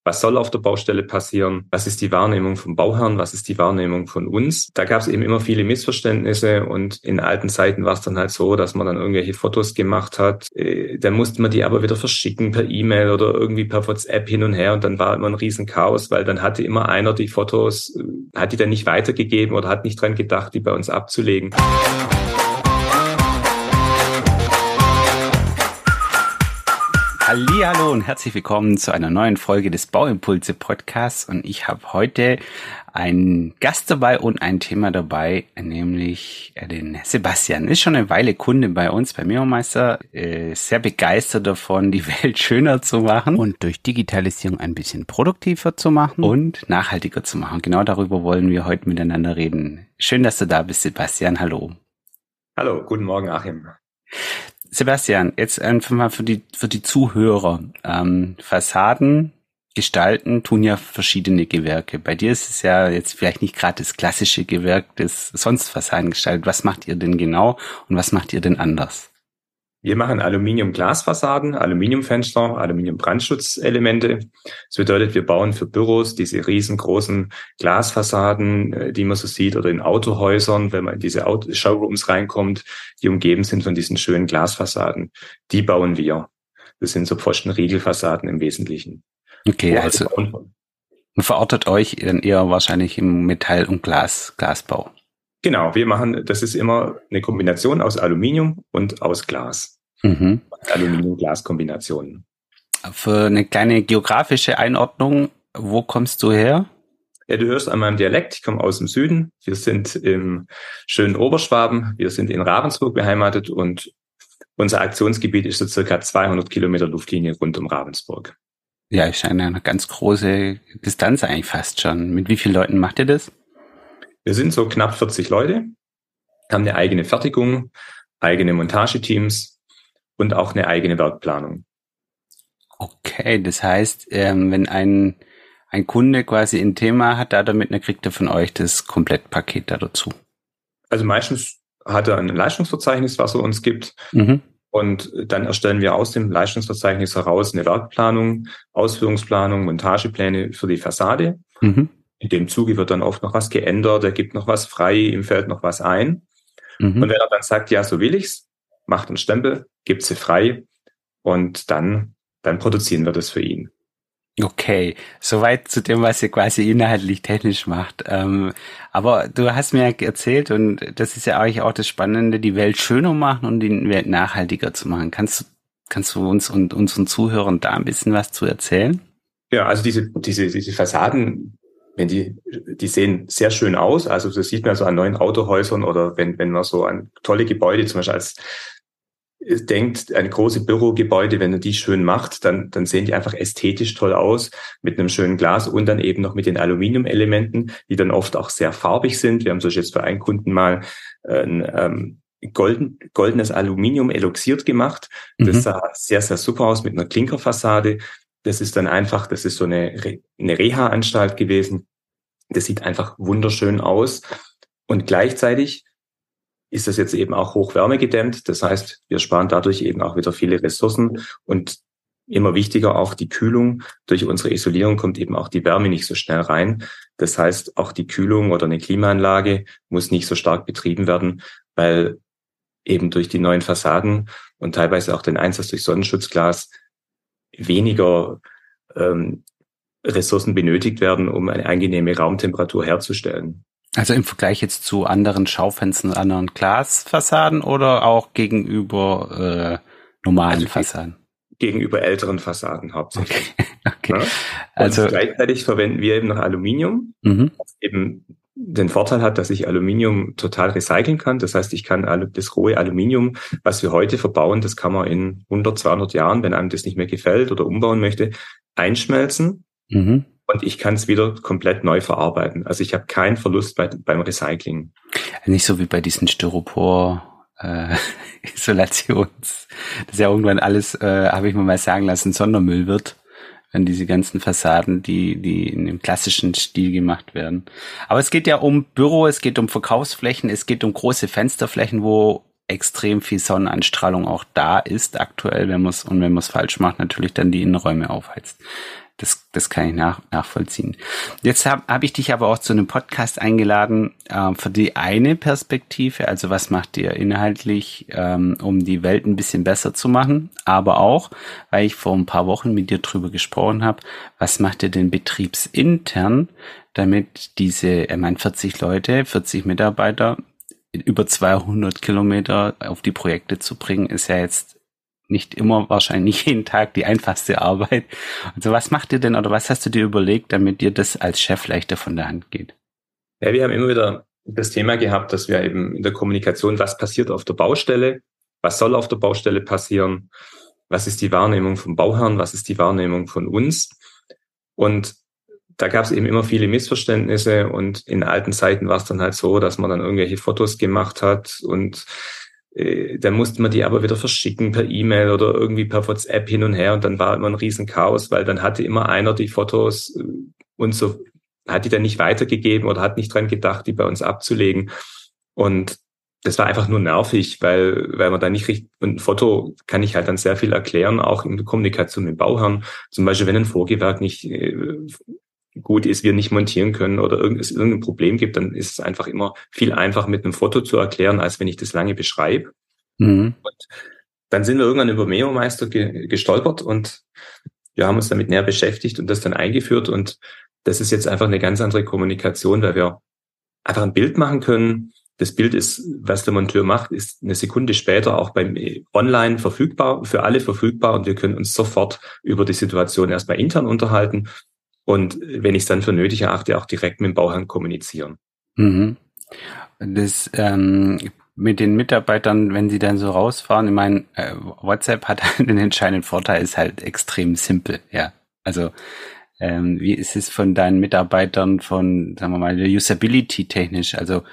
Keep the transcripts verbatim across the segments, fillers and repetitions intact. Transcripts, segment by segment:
Was soll auf der Baustelle passieren? Was ist die Wahrnehmung vom Bauherrn? Was ist die Wahrnehmung von uns? Da gab es eben immer viele Missverständnisse und in alten Zeiten war es dann halt so, dass man dann irgendwelche Fotos gemacht hat. Äh, dann musste man die aber wieder verschicken per E-Mail oder irgendwie per WhatsApp hin und her und dann war immer ein riesen Chaos, weil dann hatte immer einer die Fotos, äh, hat die dann nicht weitergegeben oder hat nicht dran gedacht, die bei uns abzulegen. Hallihallo und herzlich willkommen zu einer neuen Folge des Bauimpulse Podcasts und ich habe heute einen Gast dabei und ein Thema dabei, nämlich den Sebastian. Ist schon eine Weile Kunde bei uns, bei Memo-Meister, äh, sehr begeistert davon, die Welt schöner zu machen und durch Digitalisierung ein bisschen produktiver zu machen und nachhaltiger zu machen. Genau darüber wollen wir heute miteinander reden. Schön, dass du da bist, Sebastian. Hallo. Hallo, guten Morgen, Achim. Sebastian, jetzt einfach mal für die für die Zuhörer. Ähm, Fassaden gestalten tun ja verschiedene Gewerke. Bei dir ist es ja jetzt vielleicht nicht gerade das klassische Gewerk, das sonst Fassaden gestaltet. Was macht ihr denn genau und was macht ihr denn anders? Wir machen Aluminium-Glasfassaden, Aluminiumfenster, Aluminium-Brandschutzelemente. Das bedeutet, wir bauen für Büros diese riesengroßen Glasfassaden, die man so sieht, oder in Autohäusern, wenn man in diese Auto- Showrooms reinkommt, die umgeben sind von diesen schönen Glasfassaden. Die bauen wir. Das sind so Pfosten-Riegelfassaden im Wesentlichen. Okay, also man verortet euch dann eher wahrscheinlich im Metall- und Glas, Glasbau. Genau, wir machen, das ist immer eine Kombination aus Aluminium und aus Glas. Mhm. Aluminium-Glas-Kombinationen. Für eine kleine geografische Einordnung, wo kommst du her? Ja, du hörst an meinem Dialekt, ich komme aus dem Süden. Wir sind im schönen Oberschwaben, wir sind in Ravensburg beheimatet und unser Aktionsgebiet ist so circa zweihundert Kilometer Luftlinie rund um Ravensburg. Ja, ist eine, eine ganz große Distanz eigentlich fast schon. Mit wie vielen Leuten macht ihr das? Wir sind so knapp vierzig Leute, haben eine eigene Fertigung, eigene Montageteams und auch eine eigene Werkplanung. Okay, das heißt, ähm, wenn ein, ein Kunde quasi ein Thema hat, da damit, dann kriegt er von euch das Komplettpaket da dazu. Also meistens hat er ein Leistungsverzeichnis, was er uns gibt. Mhm. Und dann erstellen wir aus dem Leistungsverzeichnis heraus eine Werkplanung, Ausführungsplanung, Montagepläne für die Fassade. Mhm. In dem Zuge wird dann oft noch was geändert, er gibt noch was frei, ihm fällt noch was ein. Mhm. Und wenn er dann sagt, ja, so will ich's, macht einen Stempel, gibt sie frei und dann, dann produzieren wir das für ihn. Okay, soweit zu dem, was ihr quasi inhaltlich technisch macht. Ähm, aber du hast mir erzählt, und das ist ja eigentlich auch das Spannende, die Welt schöner machen und die Welt nachhaltiger zu machen. Kannst, kannst du uns und unseren Zuhörern da ein bisschen was zu erzählen? Ja, also diese, diese, diese Fassaden, wenn die, die sehen sehr schön aus. Also das sieht man so an neuen Autohäusern oder wenn, wenn man so an tolle Gebäude, zum Beispiel als denkt, ein großes Bürogebäude, wenn er die schön macht, dann, dann sehen die einfach ästhetisch toll aus mit einem schönen Glas und dann eben noch mit den Aluminiumelementen, die dann oft auch sehr farbig sind. Wir haben so jetzt für einen Kunden mal ein ähm, golden, goldenes Aluminium eloxiert gemacht. Das mhm. sah sehr, sehr super aus mit einer Klinkerfassade. Das ist dann einfach, das ist so eine, eine Reha-Anstalt gewesen. Das sieht einfach wunderschön aus. Und gleichzeitig ist das jetzt eben auch hochwärmegedämmt. Das heißt, wir sparen dadurch eben auch wieder viele Ressourcen. Und immer wichtiger auch die Kühlung. Durch unsere Isolierung kommt eben auch die Wärme nicht so schnell rein. Das heißt, auch die Kühlung oder eine Klimaanlage muss nicht so stark betrieben werden, weil eben durch die neuen Fassaden und teilweise auch den Einsatz durch Sonnenschutzglas weniger ähm, Ressourcen benötigt werden, um eine angenehme Raumtemperatur herzustellen. Also im Vergleich jetzt zu anderen Schaufenstern, anderen Glasfassaden oder auch gegenüber äh, normalen also Fassaden? Gegenüber älteren Fassaden hauptsächlich. Okay. Okay. Ja? Also gleichzeitig verwenden wir eben noch Aluminium, mhm. was eben den Vorteil hat, dass ich Aluminium total recyceln kann. Das heißt, ich kann das rohe Aluminium, was wir heute verbauen, das kann man in hundert, zweihundert Jahren, wenn einem das nicht mehr gefällt oder umbauen möchte, einschmelzen. Mhm. Und ich kann es wieder komplett neu verarbeiten. Also ich habe keinen Verlust bei, beim Recycling. Nicht so wie bei diesen Styropor äh, Isolations, dass ja irgendwann alles, äh, habe ich mir mal sagen lassen, Sondermüll wird, wenn diese ganzen Fassaden, die die in dem klassischen Stil gemacht werden. Aber es geht ja um Büro, es geht um Verkaufsflächen, es geht um große Fensterflächen, wo extrem viel Sonnenanstrahlung auch da ist aktuell, wenn man es und wenn man es falsch macht, natürlich dann die Innenräume aufheizt. Das, das kann ich nach, nachvollziehen. Jetzt habe hab ich dich aber auch zu einem Podcast eingeladen äh, für die eine Perspektive, also was macht ihr inhaltlich, ähm, um die Welt ein bisschen besser zu machen, aber auch, weil ich vor ein paar Wochen mit dir drüber gesprochen habe, was macht ihr denn betriebsintern, damit diese, ich meine vierzig Leute, vierzig Mitarbeiter über zweihundert Kilometer auf die Projekte zu bringen, ist ja jetzt nicht immer, wahrscheinlich jeden Tag die einfachste Arbeit. Also was macht ihr denn oder was hast du dir überlegt, damit dir das als Chef leichter von der Hand geht? Ja, wir haben immer wieder das Thema gehabt, dass wir eben in der Kommunikation, was passiert auf der Baustelle, was soll auf der Baustelle passieren, was ist die Wahrnehmung vom Bauherrn, was ist die Wahrnehmung von uns. Und da gab es eben immer viele Missverständnisse und in alten Zeiten war es dann halt so, dass man dann irgendwelche Fotos gemacht hat und äh, dann musste man die aber wieder verschicken per E-Mail oder irgendwie per WhatsApp hin und her und dann war immer ein riesen Chaos, weil dann hatte immer einer die Fotos äh, und so hat die dann nicht weitergegeben oder hat nicht dran gedacht, die bei uns abzulegen und das war einfach nur nervig, weil weil man da nicht richtig, und ein Foto kann ich halt dann sehr viel erklären, auch in der Kommunikation mit dem Bauherrn, zum Beispiel wenn ein Vorgewerk nicht äh, gut ist, wir nicht montieren können oder es irgendein Problem gibt, dann ist es einfach immer viel einfacher mit einem Foto zu erklären, als wenn ich das lange beschreibe. Mhm. Und dann sind wir irgendwann über Memo-Meister ge- gestolpert und wir haben uns damit näher beschäftigt und das dann eingeführt und das ist jetzt einfach eine ganz andere Kommunikation, weil wir einfach ein Bild machen können. Das Bild ist, was der Monteur macht, ist eine Sekunde später auch beim Online verfügbar, für alle verfügbar und wir können uns sofort über die Situation erstmal intern unterhalten. Und wenn ich es dann für nötig erachte, auch direkt mit dem Bauherrn kommunizieren. Mhm. Das ähm, mit den Mitarbeitern, wenn sie dann so rausfahren, ich meine, äh, WhatsApp hat einen entscheidenden Vorteil, ist halt extrem simpel, ja. Also ähm, wie ist es von deinen Mitarbeitern von, sagen wir mal, der Usability technisch? Also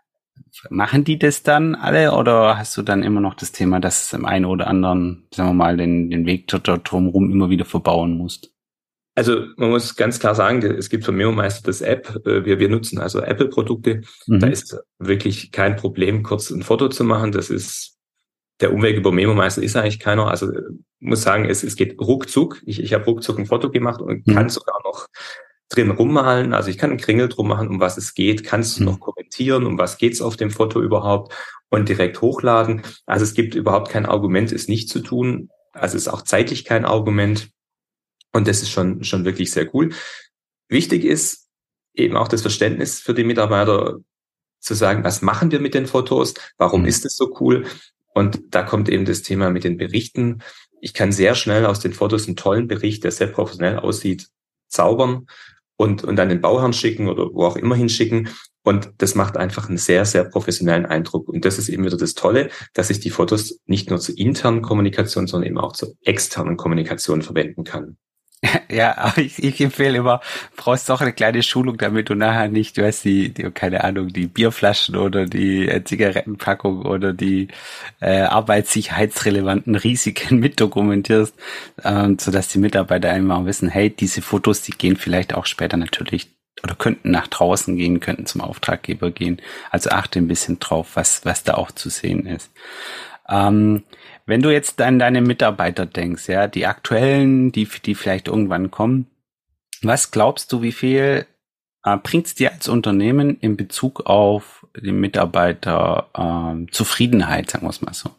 machen die das dann alle oder hast du dann immer noch das Thema, dass es im einen oder anderen, sagen wir mal, den, den Weg dort drumherum immer wieder verbauen musst? Also man muss ganz klar sagen, es gibt von Memo-Meister das App, wir, wir nutzen also Apple-Produkte, mhm. Da ist es wirklich kein Problem, kurz ein Foto zu machen, das ist, der Umweg über Memo-Meister ist eigentlich keiner, also muss sagen, es, es geht ruckzuck, ich, ich habe ruckzuck ein Foto gemacht und mhm. kann sogar noch drin rummalen, also ich kann einen Kringel drum machen, um was es geht, kannst du mhm. noch kommentieren, um was geht's auf dem Foto überhaupt und direkt hochladen, also es gibt überhaupt kein Argument, es nicht zu tun, also es ist auch zeitlich kein Argument. Und das ist schon schon wirklich sehr cool. Wichtig ist eben auch das Verständnis für die Mitarbeiter zu sagen, was machen wir mit den Fotos? Warum mhm. ist es so cool? Und da kommt eben das Thema mit den Berichten. Ich kann sehr schnell aus den Fotos einen tollen Bericht, der sehr professionell aussieht, zaubern und und an den Bauherrn schicken oder wo auch immer hinschicken. Und das macht einfach einen sehr, sehr professionellen Eindruck. Und das ist eben wieder das Tolle, dass ich die Fotos nicht nur zur internen Kommunikation, sondern eben auch zur externen Kommunikation verwenden kann. Ja, aber ich, ich empfehle immer, brauchst doch eine kleine Schulung, damit du nachher nicht, du weißt, die, die keine Ahnung, die Bierflaschen oder die äh, Zigarettenpackung oder die äh, arbeitssicherheitsrelevanten Risiken mitdokumentierst, ähm, sodass die Mitarbeiter einfach wissen, hey, diese Fotos, die gehen vielleicht auch später natürlich oder könnten nach draußen gehen, könnten zum Auftraggeber gehen. Also achte ein bisschen drauf, was was da auch zu sehen ist. Ähm, Wenn du jetzt an deine Mitarbeiter denkst, ja, die aktuellen, die die vielleicht irgendwann kommen, was glaubst du, wie viel äh, bringt's dir als Unternehmen in Bezug auf die Mitarbeiter äh, Zufriedenheit, sagen wir es mal so?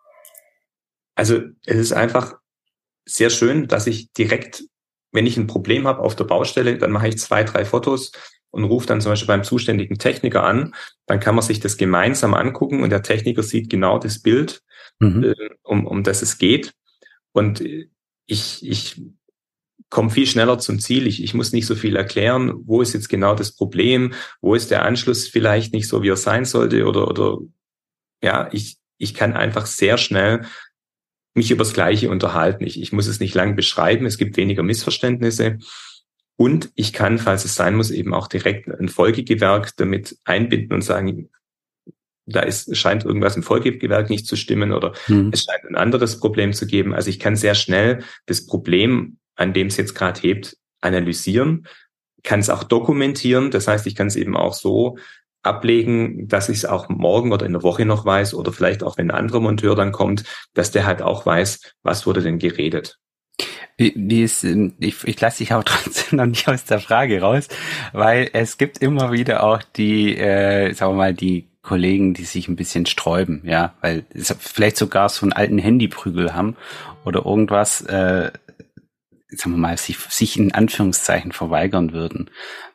Also es ist einfach sehr schön, dass ich direkt, wenn ich ein Problem habe auf der Baustelle, dann mache ich zwei, drei Fotos und rufe dann zum Beispiel beim zuständigen Techniker an. Dann kann man sich das gemeinsam angucken und der Techniker sieht genau das Bild, mhm. äh, um, um das es geht. Und ich, ich komme viel schneller zum Ziel. Ich, ich muss nicht so viel erklären, wo ist jetzt genau das Problem, wo ist der Anschluss vielleicht nicht so, wie er sein sollte oder, oder ja, ich, ich kann einfach sehr schnell mich über das Gleiche unterhalten. Ich, ich muss es nicht lang beschreiben, es gibt weniger Missverständnisse. Und ich kann, falls es sein muss, eben auch direkt ein Folgegewerk damit einbinden und sagen, da ist, scheint irgendwas im Folgegewerk nicht zu stimmen oder mhm. es scheint ein anderes Problem zu geben. Also ich kann sehr schnell das Problem, an dem es jetzt gerade hebt, analysieren, kann es auch dokumentieren. Das heißt, ich kann es eben auch so ablegen, dass ich es auch morgen oder in der Woche noch weiß oder vielleicht auch, wenn ein anderer Monteur dann kommt, dass der halt auch weiß, was wurde denn geredet. Die, die ist, ich, ich lasse dich aber trotzdem noch nicht aus der Frage raus, weil es gibt immer wieder auch die, äh, sagen wir mal, die Kollegen, die sich ein bisschen sträuben, ja, weil es vielleicht sogar so einen alten Handyprügel haben oder irgendwas, äh, sagen wir mal, sich, sich in Anführungszeichen verweigern würden.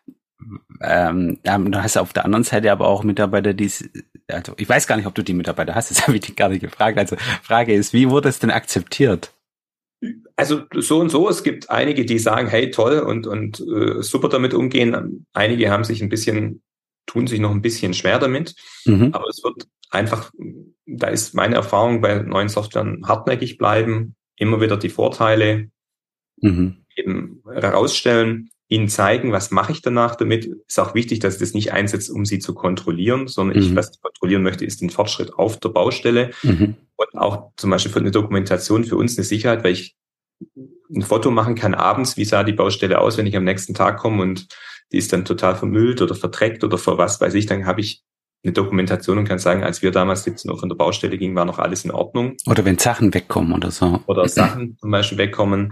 Ähm, da hast du auf der anderen Seite aber auch Mitarbeiter, die, also ich weiß gar nicht, ob du die Mitarbeiter hast, das habe ich dich gar nicht gefragt. Also Frage ist, wie wurde es denn akzeptiert? Also so und so, es gibt einige, die sagen, hey, toll und, und äh, super damit umgehen. Einige haben sich ein bisschen, tun sich noch ein bisschen schwer damit. Mhm. Aber es wird einfach, da ist meine Erfahrung bei neuen Softwaren, hartnäckig bleiben, immer wieder die Vorteile mhm. eben herausstellen, ihnen zeigen, was mache ich danach damit. Ist auch wichtig, dass ich das nicht einsetze, um sie zu kontrollieren, sondern mhm. ich, was ich kontrollieren möchte, ist den Fortschritt auf der Baustelle. Mhm. Und auch zum Beispiel für eine Dokumentation für uns eine Sicherheit, weil ich ein Foto machen kann abends, wie sah die Baustelle aus, wenn ich am nächsten Tag komme und die ist dann total vermüllt oder verdreckt oder vor was weiß ich, dann habe ich eine Dokumentation und kann sagen, als wir damals siebzehn Uhr von der Baustelle gingen, war noch alles in Ordnung. Oder wenn Sachen wegkommen oder so. Oder Sachen zum Beispiel wegkommen.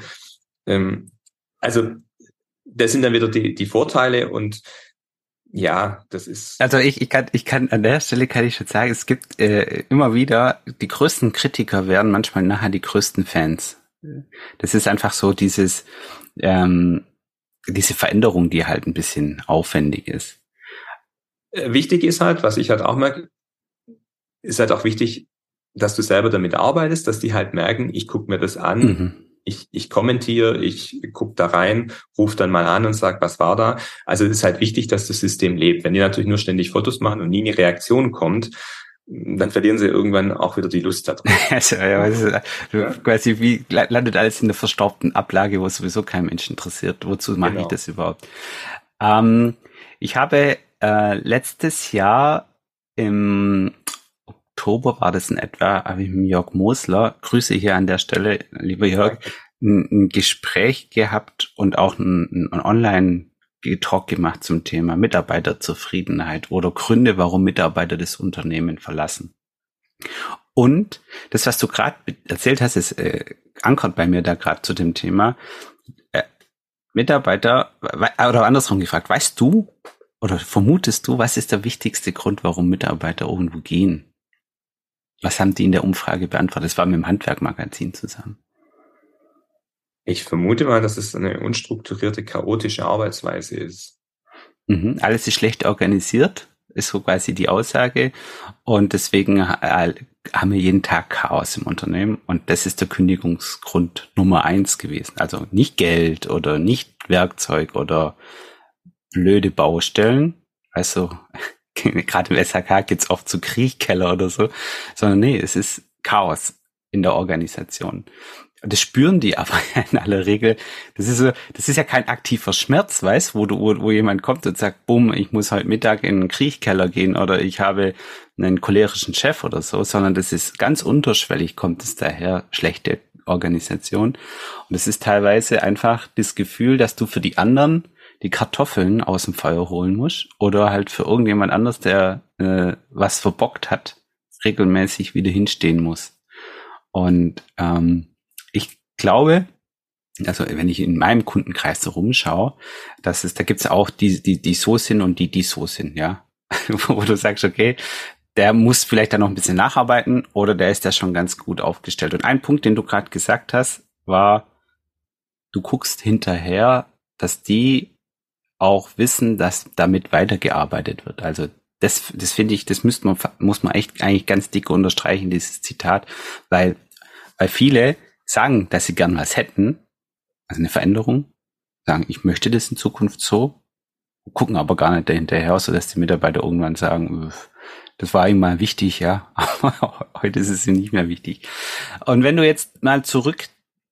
Also das sind dann wieder die, die Vorteile und ja, das ist. Also ich, ich kann, ich kann an der Stelle kann ich schon sagen, es gibt äh, immer wieder die größten Kritiker werden manchmal nachher die größten Fans. Das ist einfach so dieses, ähm, diese Veränderung, die halt ein bisschen aufwendig ist. Wichtig ist halt, was ich halt auch merke, ist halt auch wichtig, dass du selber damit arbeitest, dass die halt merken, ich gucke mir das an. Mhm. Ich, ich kommentiere, ich gucke da rein, rufe dann mal an und sage, was war da? Also es ist halt wichtig, dass das System lebt. Wenn die natürlich nur ständig Fotos machen und nie eine Reaktion kommt, dann verlieren sie irgendwann auch wieder die Lust daran. Also, ja, also, ja. Quasi wie landet alles in der verstaubten Ablage, wo sowieso kein Mensch interessiert. Wozu mache genau. ich das überhaupt? Ähm, ich habe äh, letztes Jahr im Oktober war das in etwa, habe ich mit Jörg Mosler, Grüße hier an der Stelle, lieber Jörg, ein, ein Gespräch gehabt und auch ein, ein Online-Talk gemacht zum Thema Mitarbeiterzufriedenheit oder Gründe, warum Mitarbeiter das Unternehmen verlassen. Und das, was du gerade erzählt hast, ist äh, ankert bei mir da gerade zu dem Thema. Äh, Mitarbeiter, oder andersrum gefragt, weißt du oder vermutest du, was ist der wichtigste Grund, warum Mitarbeiter irgendwo gehen? Was haben die in der Umfrage beantwortet? Das war mit dem Handwerk-Magazin zusammen. Ich vermute mal, dass es eine unstrukturierte, chaotische Arbeitsweise ist. Mhm, alles ist schlecht organisiert, ist so quasi die Aussage. Und deswegen äh, haben wir jeden Tag Chaos im Unternehmen. Und das ist der Kündigungsgrund Nummer eins gewesen. Also nicht Geld oder nicht Werkzeug oder blöde Baustellen. Also gerade im S H K gibt's oft so Kriechkeller oder so, sondern nee, es ist Chaos in der Organisation. Und das spüren die aber in aller Regel. Das ist so, das ist ja kein aktiver Schmerz, weißt, wo du, wo, wo jemand kommt und sagt, bumm, ich muss heute Mittag in einen Kriechkeller gehen oder ich habe einen cholerischen Chef oder so, sondern das ist ganz unterschwellig, kommt es daher, schlechte Organisation. Und es ist teilweise einfach das Gefühl, dass du für die anderen die Kartoffeln aus dem Feuer holen musst oder halt für irgendjemand anders, der äh, was verbockt hat, regelmäßig wieder hinstehen muss. Und ähm, ich glaube, also wenn ich in meinem Kundenkreis so rumschaue, dass es, da gibt's auch die, die, die so sind und die, die so sind, ja. Wo du sagst, okay, der muss vielleicht da noch ein bisschen nacharbeiten oder der ist da schon ganz gut aufgestellt. Und ein Punkt, den du gerade gesagt hast, war, du guckst hinterher, dass die auch wissen, dass damit weitergearbeitet wird. Also das, das finde ich, das müsste man, muss man echt eigentlich ganz dick unterstreichen, dieses Zitat, weil, weil viele sagen, dass sie gern was hätten, also eine Veränderung, sagen, ich möchte das in Zukunft so, gucken aber gar nicht dahinterher, so dass die Mitarbeiter irgendwann sagen, das war ihm mal wichtig, ja, aber heute ist es ihm nicht mehr wichtig. Und wenn du jetzt mal zurück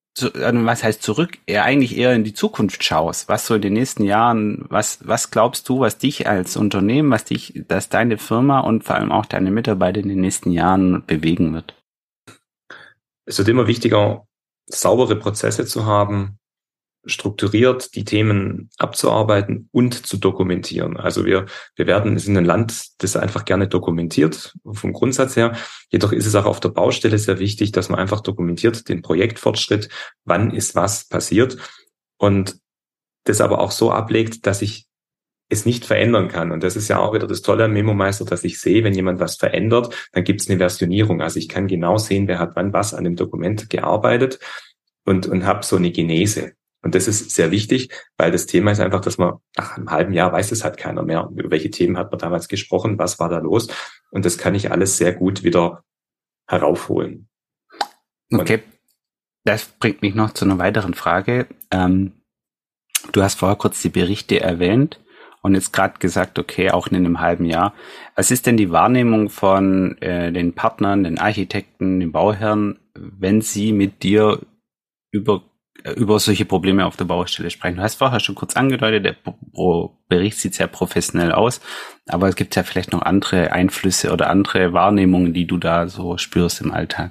was heißt zurück, eher eigentlich eher in die Zukunft schaust, was so in den nächsten Jahren, was was glaubst du, was dich als Unternehmen, was dich, dass deine Firma und vor allem auch deine Mitarbeiter in den nächsten Jahren bewegen wird? Es wird immer wichtiger, saubere Prozesse zu haben, strukturiert die Themen abzuarbeiten und zu dokumentieren. Also wir, wir werden, es ist ein Land, das einfach gerne dokumentiert, vom Grundsatz her. Jedoch ist es auch auf der Baustelle sehr wichtig, dass man einfach dokumentiert den Projektfortschritt, wann ist was passiert und das aber auch so ablegt, dass ich es nicht verändern kann. Und das ist ja auch wieder das Tolle am Memo-Meister, dass ich sehe, wenn jemand was verändert, dann gibt es eine Versionierung. Also ich kann genau sehen, wer hat wann was an dem Dokument gearbeitet und, und habe so eine Genese. Und das ist sehr wichtig, weil das Thema ist einfach, dass man nach einem halben Jahr weiß es halt keiner mehr, über welche Themen hat man damals gesprochen, was war da los. Und das kann ich alles sehr gut wieder heraufholen. Okay, das bringt mich noch zu einer weiteren Frage. Ähm, du hast vorher kurz die Berichte erwähnt. Und jetzt gerade gesagt, okay, auch in einem halben Jahr. Was ist denn die Wahrnehmung von äh, den Partnern, den Architekten, den Bauherren, wenn sie mit dir über äh, über solche Probleme auf der Baustelle sprechen? Du hast vorher schon kurz angedeutet, der Pro- Bericht sieht sehr professionell aus, aber es gibt ja vielleicht noch andere Einflüsse oder andere Wahrnehmungen, die du da so spürst im Alltag.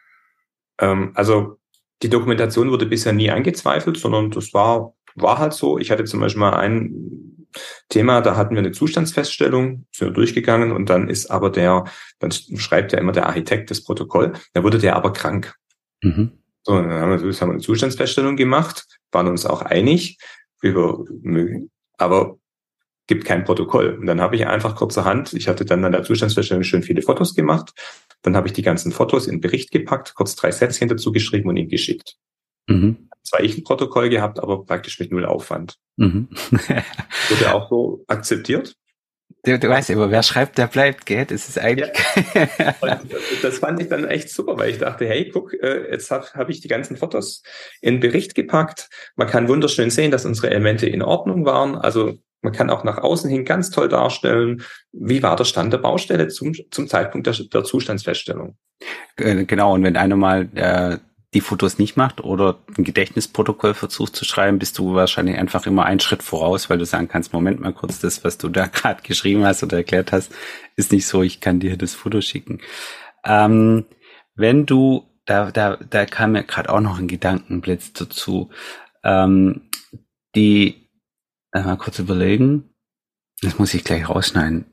Ähm, also die Dokumentation wurde bisher nie angezweifelt, sondern das war war halt so. Ich hatte zum Beispiel mal ein Thema, da hatten wir eine Zustandsfeststellung, sind wir durchgegangen und dann ist aber der, dann schreibt ja immer der Architekt das Protokoll, da wurde der aber krank. Mhm. So, dann haben wir, haben wir eine Zustandsfeststellung gemacht, waren uns auch einig, über, aber gibt kein Protokoll. Und dann habe ich einfach kurzerhand, ich hatte dann an der Zustandsfeststellung schön viele Fotos gemacht, dann habe ich die ganzen Fotos in den Bericht gepackt, kurz drei Sätzchen dazu geschrieben und ihm geschickt. Mhm. Zwar ich ein Protokoll gehabt, aber praktisch mit null Aufwand. Mhm. Wurde auch so akzeptiert. Du, du weißt immer, wer schreibt, der bleibt, gell? Das ist eigentlich... Ja. Und das fand ich dann echt super, weil ich dachte, hey, guck, jetzt habe hab ich die ganzen Fotos in den Bericht gepackt. Man kann wunderschön sehen, dass unsere Elemente in Ordnung waren. Also man kann auch nach außen hin ganz toll darstellen, wie war der Stand der Baustelle zum, zum Zeitpunkt der, der Zustandsfeststellung. Genau, und wenn einer mal... Äh die Fotos nicht macht oder ein Gedächtnisprotokoll versucht zu schreiben, bist du wahrscheinlich einfach immer einen Schritt voraus, weil du sagen kannst, Moment mal kurz, das, was du da gerade geschrieben hast oder erklärt hast, ist nicht so, ich kann dir das Foto schicken. Ähm, wenn du, da, da, da kam mir gerade auch noch ein Gedankenblitz dazu, ähm, die, äh, mal kurz überlegen, das muss ich gleich rausschneiden.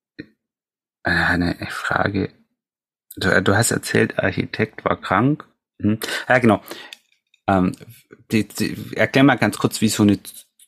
Äh, eine Frage, du, du hast erzählt, Architekt war krank. Ja, genau. Ähm, die, die, erklär mal ganz kurz, wie so eine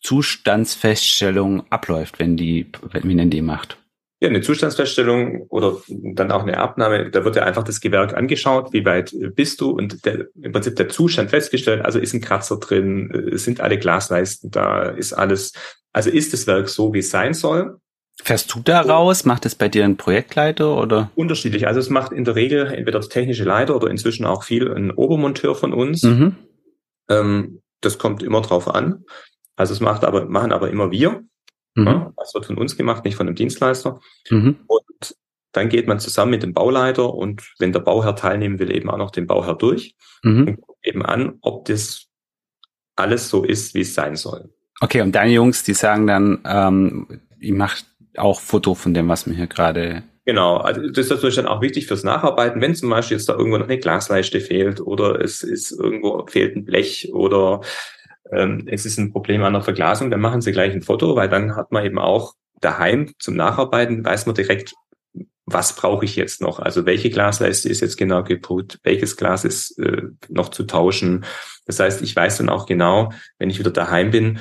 Zustandsfeststellung abläuft, wenn die, wenn man die macht. Ja, eine Zustandsfeststellung oder dann auch eine Abnahme, da wird ja einfach das Gewerk angeschaut, wie weit bist du und der, im Prinzip der Zustand festgestellt, also ist ein Kratzer drin, sind alle Glasleisten da, ist alles, also ist das Werk so, wie es sein soll. Fährst du da raus? Macht es bei dir ein Projektleiter oder? Unterschiedlich. Also es macht in der Regel entweder der technische Leiter oder inzwischen auch viel ein Obermonteur von uns. Mhm. Ähm, das kommt immer drauf an. Also es macht aber, machen aber immer wir. Mhm. Ja, das wird von uns gemacht, nicht von einem Dienstleister. Mhm. Und dann geht man zusammen mit dem Bauleiter und wenn der Bauherr teilnehmen will, eben auch noch den Bauherr durch. Mhm. Und guckt eben an, ob das alles so ist, wie es sein soll. Okay, und deine Jungs, die sagen dann, ähm, ihr macht auch Foto von dem, was mir hier gerade... Genau, also das ist natürlich dann auch wichtig fürs Nacharbeiten, wenn zum Beispiel jetzt da irgendwo noch eine Glasleiste fehlt oder es ist irgendwo fehlt ein Blech oder ähm, es ist ein Problem an der Verglasung, dann machen sie gleich ein Foto, weil dann hat man eben auch daheim zum Nacharbeiten, weiß man direkt, was brauche ich jetzt noch, also welche Glasleiste ist jetzt genau kaputt, welches Glas ist äh, noch zu tauschen. Das heißt, ich weiß dann auch genau, wenn ich wieder daheim bin,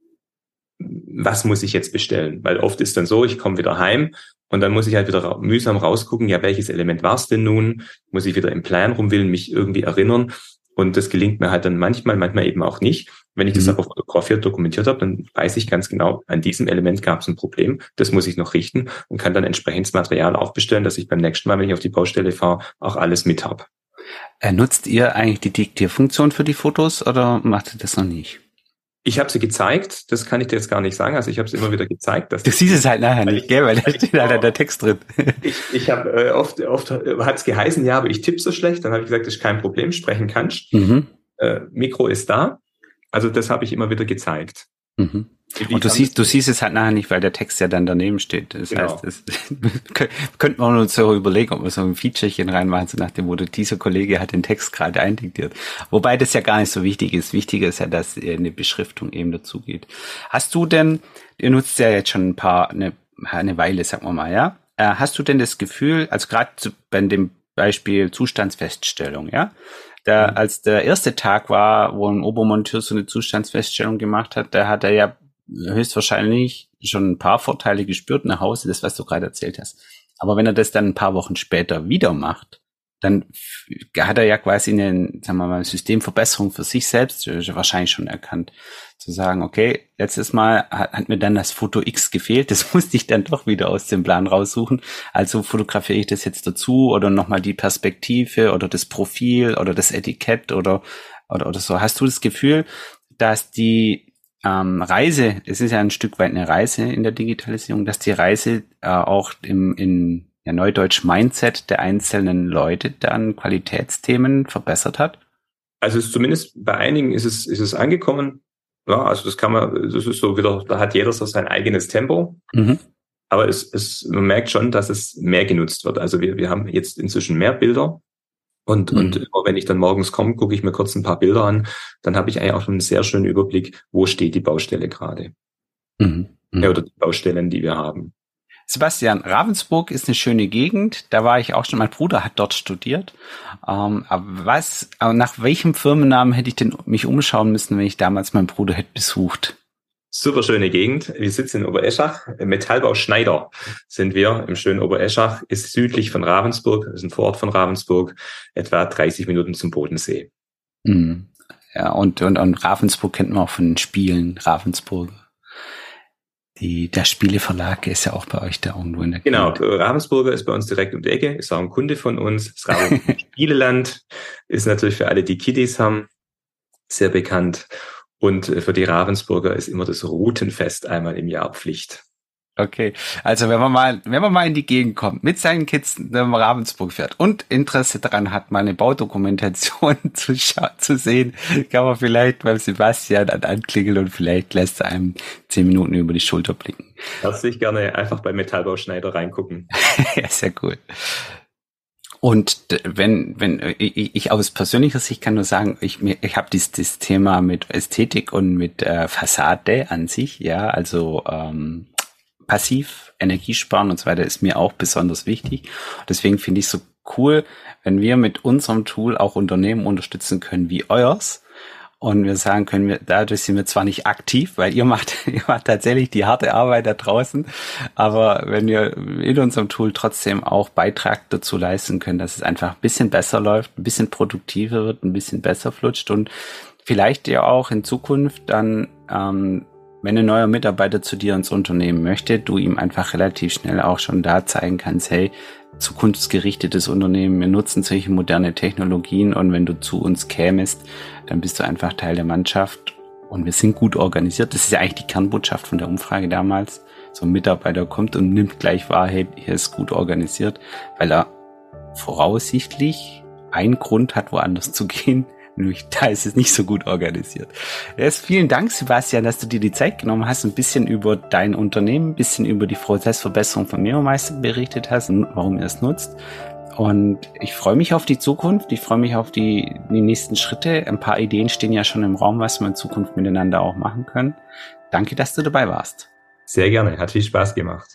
was muss ich jetzt bestellen? Weil oft ist dann so, ich komme wieder heim und dann muss ich halt wieder ra- mühsam rausgucken, ja, welches Element war es denn nun? Muss ich wieder im Plan rumwillen, mich irgendwie erinnern? Und das gelingt mir halt dann manchmal, manchmal eben auch nicht. Wenn ich mhm. das aber fotografiert, dokumentiert habe, dann weiß ich ganz genau, an diesem Element gab es ein Problem, das muss ich noch richten und kann dann entsprechendes Material aufbestellen, dass ich beim nächsten Mal, wenn ich auf die Baustelle fahre, auch alles mit habe. Äh, nutzt ihr eigentlich die Diktierfunktion für die Fotos oder macht ihr das noch nicht? Ich habe sie gezeigt, das kann ich dir jetzt gar nicht sagen, also ich habe sie immer wieder gezeigt. Dass du siehst es halt nachher nicht, gell, weil da steht halt der Text drin. Ich, ich habe äh, oft, oft hat es geheißen, ja, aber ich tippe so schlecht, dann habe ich gesagt, das ist kein Problem, sprechen kannst. Mhm. Äh, Mikro ist da, also das habe ich immer wieder gezeigt. Mhm. Und du siehst, du siehst es halt nachher nicht, weil der Text ja dann daneben steht. Das genau. heißt, das könnte man uns so überlegen, ob wir so ein Featurechen reinmachen, so nach dem Motto, dieser Kollege hat den Text gerade eindiktiert. Wobei das ja gar nicht so wichtig ist. Wichtiger ist ja, dass eine Beschriftung eben dazu geht. Hast du denn, ihr nutzt ja jetzt schon ein paar, eine, eine Weile, sagen wir mal, ja? Hast du denn das Gefühl, also gerade bei dem Beispiel Zustandsfeststellung, ja? Da, mhm. als der erste Tag war, wo ein Obermonteur so eine Zustandsfeststellung gemacht hat, da hat er ja höchstwahrscheinlich schon ein paar Vorteile gespürt nach Hause, das, was du gerade erzählt hast. Aber wenn er das dann ein paar Wochen später wieder macht, dann hat er ja quasi eine, sagen wir mal, Systemverbesserung für sich selbst wahrscheinlich schon erkannt. Zu sagen, okay, letztes Mal hat, hat mir dann das Foto X gefehlt, das musste ich dann doch wieder aus dem Plan raussuchen. Also fotografiere ich das jetzt dazu oder nochmal die Perspektive oder das Profil oder das Etikett oder, oder, oder so. Hast du das Gefühl, dass die Ähm, Reise, es ist ja ein Stück weit eine Reise in der Digitalisierung, dass die Reise äh, auch im in ja, Neudeutsch Mindset der einzelnen Leute dann Qualitätsthemen verbessert hat? Also es ist zumindest bei einigen ist es ist es angekommen. Ja, also das kann man, das ist so wieder, da hat jeder so sein eigenes Tempo. Mhm. Aber es, es, man merkt schon, dass es mehr genutzt wird. Also wir wir haben jetzt inzwischen mehr Bilder. Und, mhm. und immer wenn ich dann morgens komme, gucke ich mir kurz ein paar Bilder an, dann habe ich eigentlich auch schon einen sehr schönen Überblick, wo steht die Baustelle gerade. Mhm. Mhm. Ja, oder die Baustellen, die wir haben. Sebastian, Ravensburg ist eine schöne Gegend. Da war ich auch schon, mein Bruder hat dort studiert. Ähm, aber was, aber nach welchem Firmennamen hätte ich denn mich umschauen müssen, wenn ich damals meinen Bruder hätte besucht? Super schöne Gegend. Wir sitzen in Obereschach. Metallbau Schneider sind wir im schönen Obereschach. Ist südlich von Ravensburg, ist ein Vorort von Ravensburg, etwa dreißig Minuten zum Bodensee. Mhm. Ja, und, und, und Ravensburg kennt man auch von den Spielen. Ravensburg. Die, der Spieleverlag ist ja auch bei euch da irgendwo in der Genau, Gegend. Ravensburger ist bei uns direkt um die Ecke, ist auch ein Kunde von uns. Das Ravensburger Spieleland ist natürlich für alle, die Kiddies haben, sehr bekannt. Und für die Ravensburger ist immer das Routenfest einmal im Jahr Pflicht. Okay, also wenn man mal, wenn man mal in die Gegend kommt, mit seinen Kids nach Ravensburg fährt und Interesse daran hat, mal eine Baudokumentation zu, scha- zu sehen, kann man vielleicht beim Sebastian anklingeln und vielleicht lässt er einem zehn Minuten über die Schulter blicken. Herzlich gerne einfach bei Metallbau Schneider reingucken. Ja, sehr cool. Und wenn, wenn ich, ich aus persönlicher Sicht kann nur sagen, ich mir, ich habe dieses, dieses Thema mit Ästhetik und mit äh, Fassade an sich, ja, also ähm, passiv, Energiesparen und so weiter ist mir auch besonders wichtig. Deswegen finde ich es so cool, wenn wir mit unserem Tool auch Unternehmen unterstützen können wie euers. Und wir sagen können, wir, dadurch sind wir zwar nicht aktiv, weil ihr macht, ihr macht tatsächlich die harte Arbeit da draußen, aber wenn wir in unserem Tool trotzdem auch Beitrag dazu leisten können, dass es einfach ein bisschen besser läuft, ein bisschen produktiver wird, ein bisschen besser flutscht und vielleicht ja auch in Zukunft dann, ähm, wenn ein neuer Mitarbeiter zu dir ins Unternehmen möchte, du ihm einfach relativ schnell auch schon da zeigen kannst, hey, zukunftsgerichtetes Unternehmen, wir nutzen solche moderne Technologien und wenn du zu uns kämest, dann bist du einfach Teil der Mannschaft und wir sind gut organisiert. Das ist ja eigentlich die Kernbotschaft von der Umfrage damals. So ein Mitarbeiter kommt und nimmt gleich wahr, hey, hier ist gut organisiert, weil er voraussichtlich einen Grund hat, woanders zu gehen. Nur da ist es nicht so gut organisiert. Jetzt vielen Dank, Sebastian, dass du dir die Zeit genommen hast, ein bisschen über dein Unternehmen, ein bisschen über die Prozessverbesserung von Meromeister berichtet hast und warum ihr es nutzt. Und ich freue mich auf die Zukunft. Ich freue mich auf die, die nächsten Schritte. Ein paar Ideen stehen ja schon im Raum, was wir in Zukunft miteinander auch machen können. Danke, dass du dabei warst. Sehr gerne. Hat viel Spaß gemacht.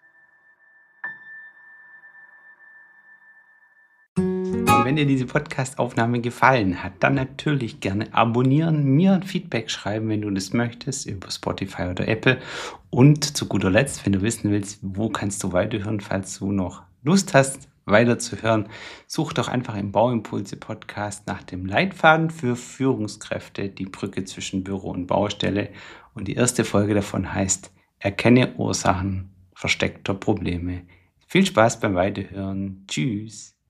Und wenn dir diese Podcast-Aufnahme gefallen hat, dann natürlich gerne abonnieren, mir ein Feedback schreiben, wenn du das möchtest, über Spotify oder Apple. Und zu guter Letzt, wenn du wissen willst, wo kannst du weiterhören, falls du noch Lust hast, weiterzuhören, such doch einfach im Bauimpulse-Podcast nach dem Leitfaden für Führungskräfte, die Brücke zwischen Büro und Baustelle. Und die erste Folge davon heißt, erkenne Ursachen versteckter Probleme. Viel Spaß beim Weiterhören. Tschüss.